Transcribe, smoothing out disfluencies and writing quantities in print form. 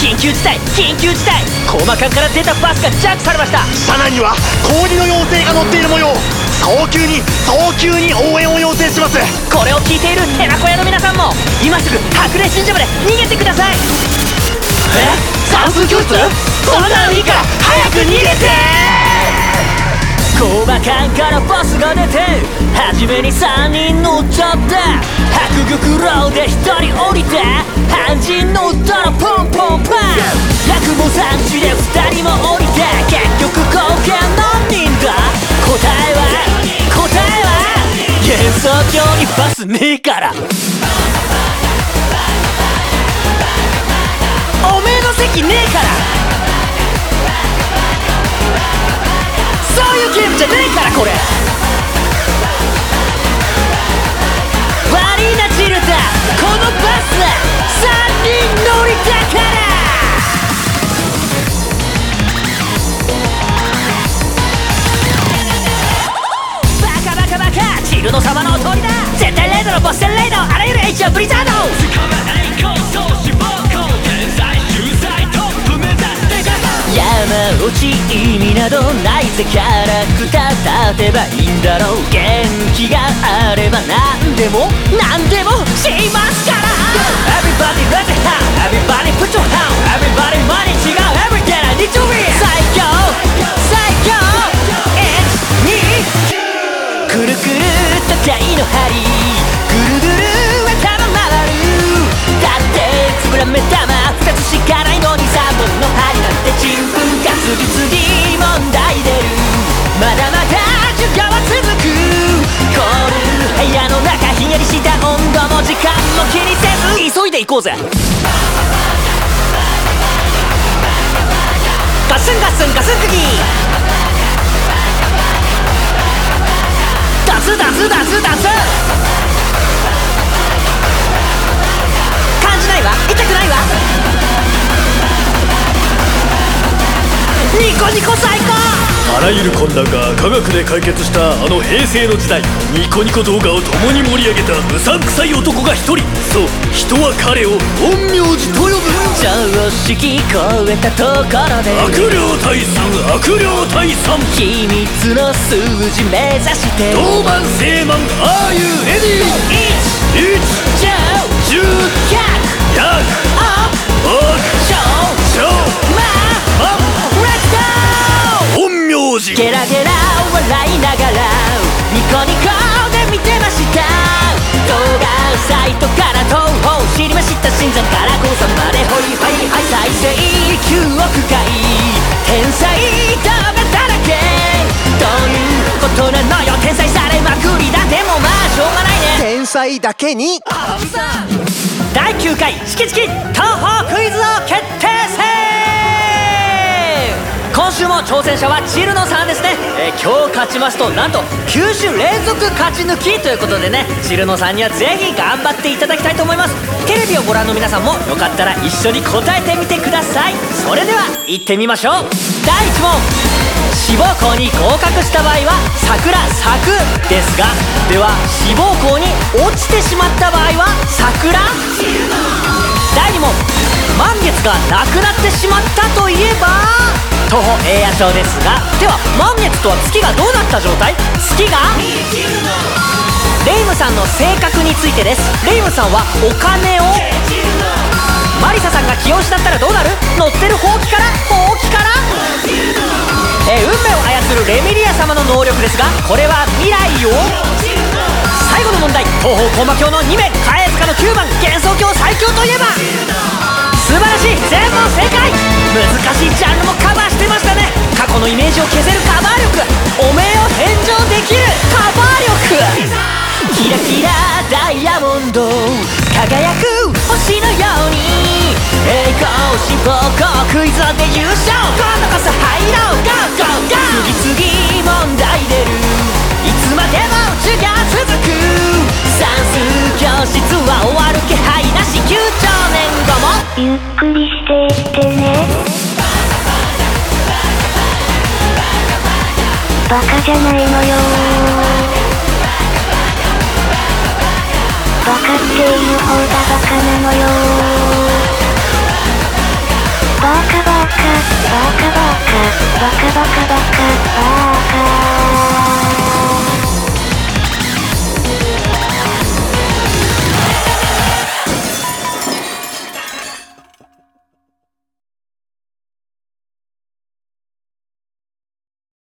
緊急事態緊急事態、コーマ艦から出たバスがジャックされました。 車内には氷の妖精が乗っている模様。早急に応援を要請します。 これを聞いている寺子屋の皆さんも今すぐ白麗神社まで逃げてください。算数教室？そんなのいいから早く逃げて。工場艦からバスが出て初めに3人乗っちゃって、白玉楼で1人降りて半人乗ったらポンポンパン、落語産地で2人も降りて結局合計何人だ。答えは幻想郷にバスねえから。おめえの席ねえから。そういうゲームじゃねえからこれ。悪いなチルタ、このバス3人乗りだから。バカチルノ様のお通りだ。絶対レイドのボス戦レイド、あらゆる H はブリザード。山落ち意味などないぜ、キャラクター立てばいいんだろう。元気があれば何でもしますから。 Everybody let it out, everybody put your hand, everybody 毎日が everyday I need to be 最強1、2くるくると台の針ぐるぐる頭回る。だってつぶら目玉2つしかないのに3本の針なんてちんぷんか次々問題出る。まだまだ授業は続く。凍る部屋の中ひんやりした温度も時間も気にせず急いで行こうぜ。ガスンガスンガスン釘、ダスダスダスダス。感じないわ、痛くないわ。ニコニコ最高。 あらゆる混乱が科学で解決したあの平成の時代、ニコニコ動画を共に盛り上げたうさんくさい男が一人。そう、人は彼を陰陽師と呼ぶ。 常識超えたところで悪霊退散秘密の数字目指して同伴正満ああいうエディ1、10、100、陰陽師。 ゲラゲラ笑いながらニコニコで見てました。動画サイトから東方知りました。新山から高山までホイホイハイ再生9億回天才ダメだらけ。どういうことなのよ、天才されまくりだ。でもまあしょうがないね、 天才だけに第9回チキチキ東方クイズ王決定戦。今週も挑戦者はチルノさんですね。今日勝ちますとなんと9週連続勝ち抜きということでね、チルノさんにはぜひ頑張っていただきたいと思います。テレビをご覧の皆さんもよかったら一緒に答えてみてください。それでは行ってみましょう。第1問、志望校に合格した場合は桜咲くですが、では志望校に落ちてしまった場合は桜。第2問、満月がなくなってしまったといえば徒歩栄夜町ですが、では満月とは月がどうなった状態？月がレイムさんの性格についてです。レイムさんはお金を、マリサさんが気を失ったらどうなる？乗ってるほうきから運命を操るレミリア様の能力ですが、これは未来を。最後の問題、東方高魔教の2名貝塚の9番幻想郷最強といえば素晴らしい、全問正解。難しいジャンルもカバーしてましたね。過去のイメージを消せるカバー力、おめえを返上できるカバー力。キラキラダイヤモンド輝く星のように栄光志望校クイズで優勝、今度こそ入ろう GO GO GO。 次々問題出る、いつまでも授業続く。算数教室は終わる気配なし、9兆年後もゆっくりしていってね。バカじゃないのよ。バカっていう方がバカなのよ。 バカバカ。